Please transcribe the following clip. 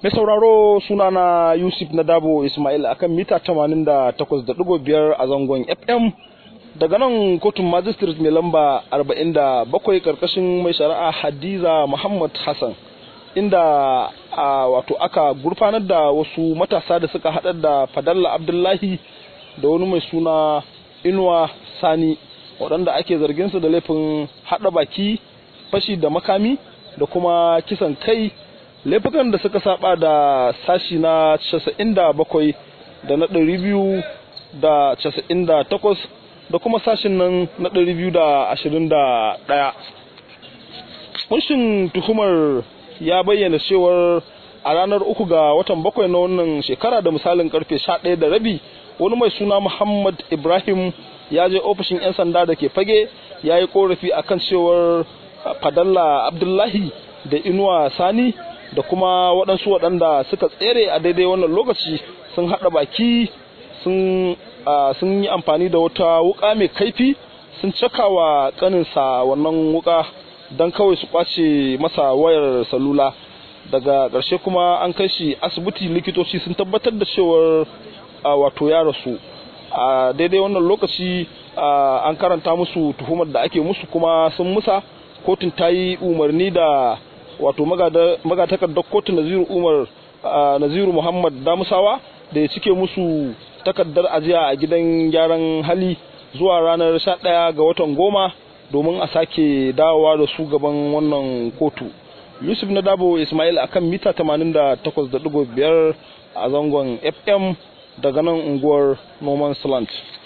Mai sauraro sunana Yusuf Nadabo Ismail akan mita 88.5 a zangon FM daga nan kotun magistrate mai lamba 47 karkashin mai shari'a Hadiza Muhammad Hassan, inda wato aka gurfanar da wasu matasa da suka haɗar da Fadalla Abdullahi da wani mai suna Inuwa Sani, waɗanda ake zargin su da laifin haɗa baki, fashi da makami da kuma kisan kai, laifukan da suka saba da sashi na 97 da na 298 da kuma sashin nan na 221. Kunshin tuhumar ya bayyana cewar a ranar 3 ga watan 7 na wannan shekara da misalin karfe 11:30 wani mai suna Muhammad Ibrahim ya je ofishin 'yan sanda da ke Fage ya yi korafi akan cewar Fadalla Abdullahi da Inuwa Sani da kuma waɗansu waɗanda suka tsere a daidai wannan lokaci sun haɗa baki, sun yi amfani da wata wuƙa mai kaifi, sun cakawa ƙaninsa wannan wuƙa don kawai su ƙwace masa wayar salula. Daga ƙarshe kuma an kai shi asibiti, likitoci sun tabbatar da cewar wato ya rasu. A daidai wannan lokaci an karanta musu tuhumar da ake musu kuma sun musa. Kotun ta yi umarni da wato magatakardar kotun Naziru Muhammad Damusawa da ya cike musu takardar ajiya a gidan gyaran hali zuwa ranar 11 ga watan 10 domin a sake dawowa da su gaban wannan kotu. Yusuf Nadabo Ismail akan mita 88.5 a zangon FM daga nan unguwar Noman's Land.